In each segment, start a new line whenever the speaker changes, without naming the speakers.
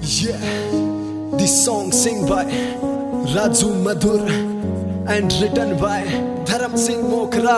Yeah, this song sing by Raju Madhur and written by Dharam Singh Mokra।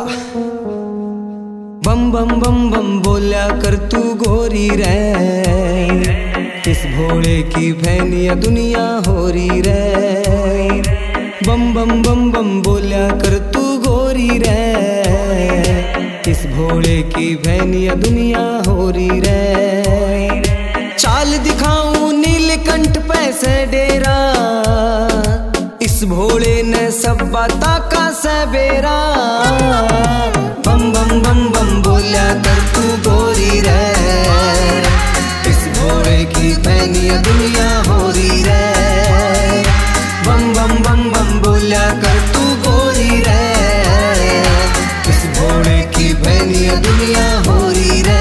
बम बम बम बम बोला कर तू गोरी रे, किस भोले की भैनिया दुनिया हो रही रे। बम बम बम बम बोला कर तू गोरी रे, किस भोले की भैनिया दुनिया हो रही रे। चाल दिखाऊं नीलकंठ पैसे डेरा, इस भोले ने सब बाता का सबेरा। बम बम बम बम बोला कर तू गोरी रे, इस भोले की भैनिया दुनिया हो रही रे। बम बम बम बम बोला कर तू गोरी रे, इस भोले की भैनिया दुनिया हो रही रे।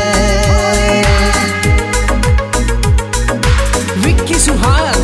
विक्की सुहाग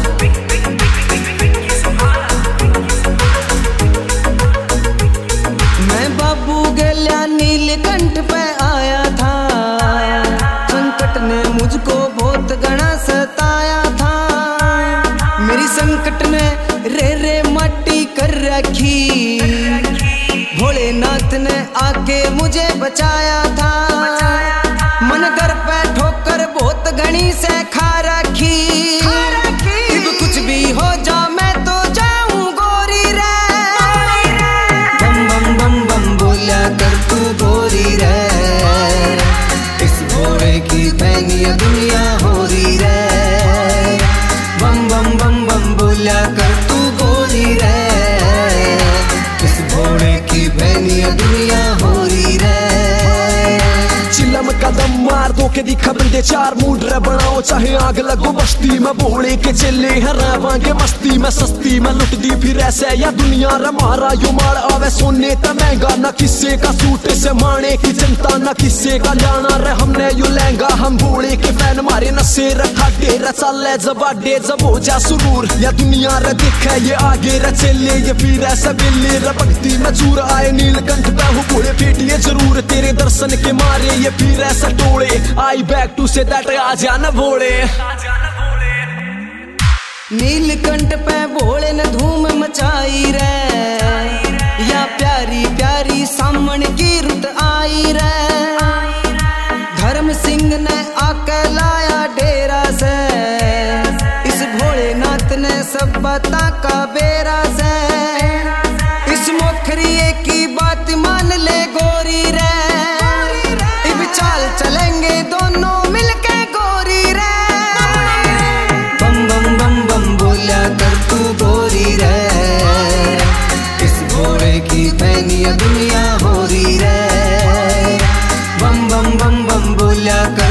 मैं बाबू गल्या नीलकंठ पे आया था, संकट ने मुझको बहुत घना सताया था। मेरी संकट ने रे रे माटी कर रखी, भोलेनाथ ने आके मुझे बचाया था। मन घर पे ठोकर बहुत घनी से खा रखी, अब कुछ भी हो जा मैं तो जाऊं गोरी रे। बम बम बम बम बोला कर तू गोरी रे, इस भोले की भैनिया दुनिया हो रही रे। बम बम बम बम बोला कर तू गोरी रे, इस भोले की भैनिया दुनिया हो रही रे।
चिल्लम कदम मार दो के दिखा बंदे चार मूड रे बनाओ, चाहे आग लगो बस्ती में। भोले के चेले हैं रहवांगे मस्ती में, सस्ती में लुट दी फिर ऐसे या दुनिया रे मारा यो मार आवे सोने त महंगा। न किस्से का सूटे से माने की जनता, न किस्से का जाना रे हमने यो लहंगा। हम भोले के फैन मारे नशे रखा डेरा, चले जबाडे जब हो जा सुरूर या दुनिया रे दिखे ये आगे रे चेले। ये फिर ऐसा बिल्ले रे भक्ति में चूर आए नीलकंठ पे हो भोले पेटिए जरूर तेरे दर्शन के मारे। ये फिर ऐसा टोले आई बैक टू से दैट आ जाना भोले।
नीलकंठ पे भोले ने धूम मचाई रे, या प्यारी प्यारी सामन की रुत आई रे। धर्म सिंह ने आके लाया डेरा से, इस भोलेनाथ ने सब बता का बेरा से। इस मोखरिए की बात मान ले गोरी रे, इब चाल चलेंगे दोनों मिलके गोरी रे। बम बम बम बम बोला कर तू गोरी रे, इस भोले की भैनिया दुनिया हो रही रे। बम बम बम बम बोला कर